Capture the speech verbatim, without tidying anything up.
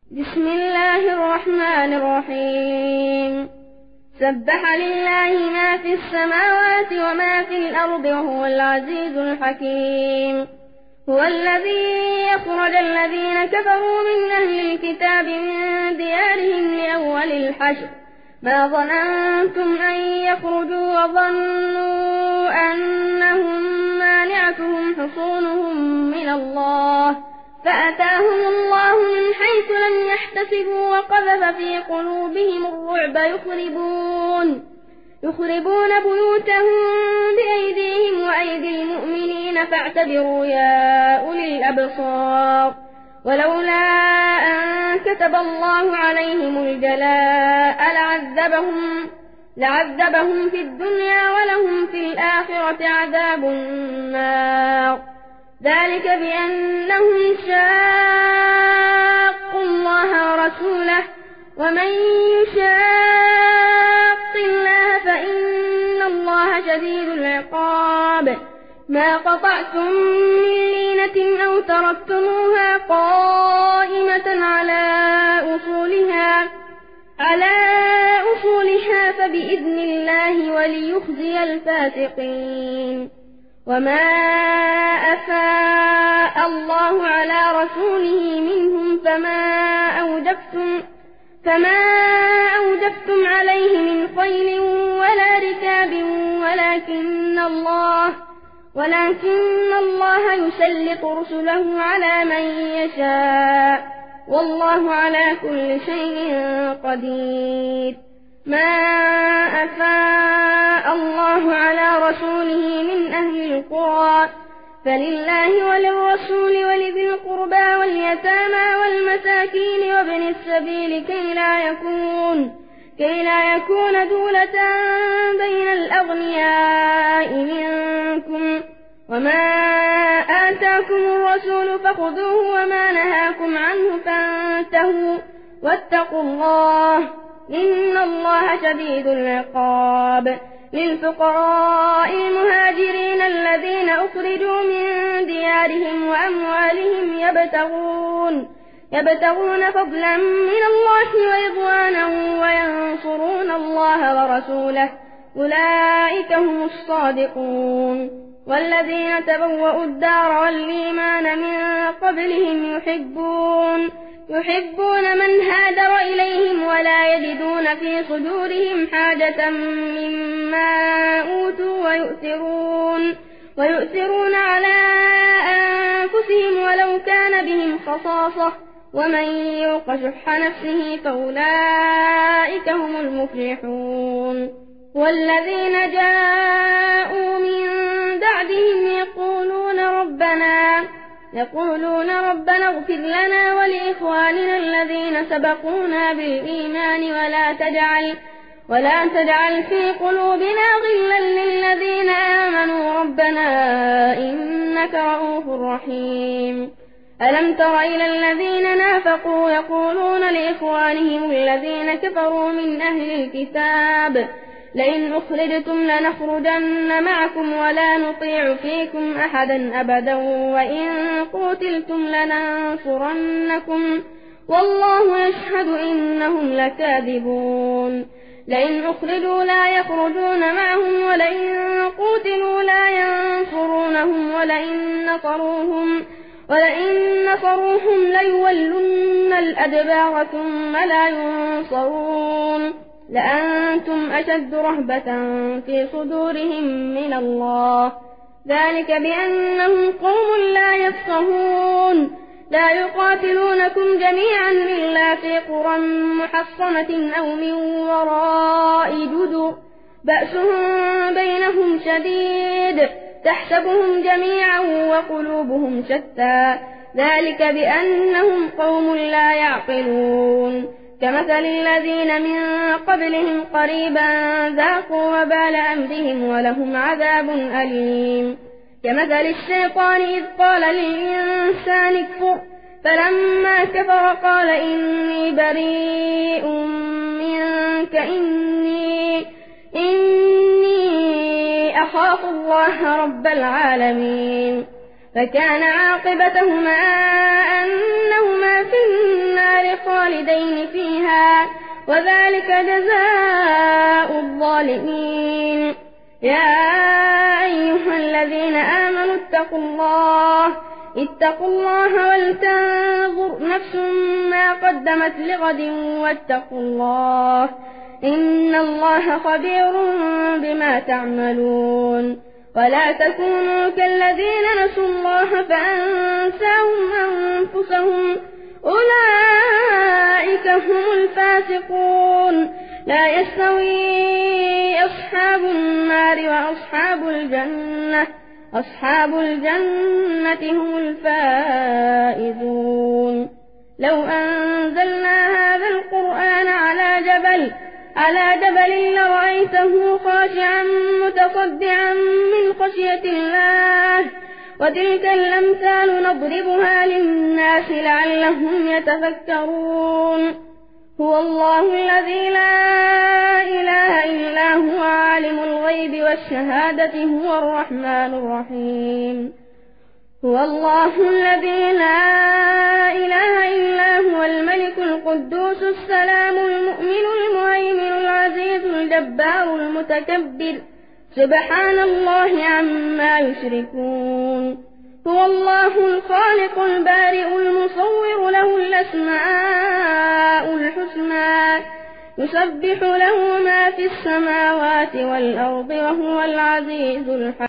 بسم الله الرحمن الرحيم سبح لله ما في السماوات وما في الأرض وهو العزيز الحكيم هو الذي يخرج الذين كفروا من أهل الكتاب من ديارهم لأول الحشر ما ظننتم أن يخرجوا وظنوا أنهم مانعتهم حصونهم من الله فأتاهم الله من حيث لم يحتسبوا وقذف في قلوبهم الرعب يخربون يخربون بيوتهم بأيديهم وأيدي المؤمنين فاعتبروا يا أولي الأبصار ولولا أن كتب الله عليهم الجلاء لعذبهم لعذبهم في الدنيا ولهم في الآخرة عذاب النار ذلك بأنهم شاقوا الله ورسوله ومن يشاق الله فإن الله شديد العقاب ما قطعتم من لينة أو تركتموها قائمة على أصولها على أصولها فبإذن الله وليخزي الفاسقين وما أفاء الله على رسوله منهم فما أوجفتم فما أوجفتم عليه من خيل ولا ركاب ولكن الله ولكن الله يسلط رسله على من يشاء والله على كل شيء قدير ما أفاء الله على رسوله من أهل القرى فلله وللرسول ولذي القربى واليتامى والمساكين وابن السبيل كي لا يكون كي لا يكون دولة بين الأغنياء منكم وما آتاكم الرسول فخذوه وما نهاكم عنه فانتهوا واتقوا الله إن الله شديد العقاب للفقراء المهاجرين الذين أخرجوا من ديارهم وأموالهم يبتغون يبتغون فضلا من الله ورضوانا وينصرون الله ورسوله أولئك هم الصادقون والذين تبوأوا الدار والإيمان من قبلهم يحبون يحبون من هاجر إليهم ولا يجدون في صدورهم حاجة مما أوتوا ويؤثرون ويؤثرون على أنفسهم ولو كان بهم خصاصة ومن يوق شح نفسه فأولئك هم المفلحون والذين جاءوا من بعدهم يقولون ربنا يقولون ربنا اغفر لنا ولإخواننا الذين سبقونا بالإيمان ولا تجعل ولا تجعل في قلوبنا غلا للذين آمنوا ربنا إنك رؤوف رحيم ألم تر إلى الذين نافقوا يقولون لإخوانهم الذين كفروا من أهل الكتاب لئن أخرجتم لنخرجن معكم ولا نطيع فيكم أحدا أبدا وإن قتلتم لننصرنكم والله يشهد إنهم لكاذبون لئن أخرجوا لا يخرجون معهم ولئن قتلوا لا ينصرونهم ولئن نصروهم ولئن نصروهم ليولن الأدبار ثم لا ينصرون لأنتم أشد رهبة في صدورهم من الله ذلك بأنهم قوم لا يفقهون لا يقاتلونكم جميعا إلا في قرى محصنة أو من وراء جدر بأسهم بينهم شديد تحسبهم جميعا وقلوبهم شتى ذلك بأنهم قوم لا يعقلون كمثل الذين من قبلهم قريبا ذاقوا وبال أمرهم ولهم عذاب أليم كمثل الشيطان إذ قال للإنسان اكفر فلما كفر قال إني بريء منك إني, إني أخاف الله رب العالمين فكان عاقبتهما أنهما في النار خالدين فيها وذلك جزاء الظالمين. يا أيها الذين آمنوا اتقوا الله اتقوا الله ولتنظر نفس ما قدمت لغد واتقوا الله إن الله خبير بما تعملون. ولا تكونوا كالذين نسوا الله فأنساهم أنفسهم أولئك هم الفاسقون. لا يستوي أصحاب النار وأصحاب الجنة أصحاب الجنة هم الفائزون. لو أنزلنا هذا القرآن على جبل على جبل لرأيته خاشعا متصدعا من خشية الله وتلك الأمثال نضربها للناس لعلهم يتفكرون. هو الله الذي لا إله إلا هو عالم الغيب والشهادة هو الرحمن الرحيم. هو الله الذي لا إله إلا هو الملك القدوس السلام المؤمن المهيمن العزيز الجبار المتكبر سبحان الله عما يشركون. هو الله الخالق البارئ المصور له الأسماء الحسنى يسبح له ما في السماوات والأرض وهو العزيز الحكيم.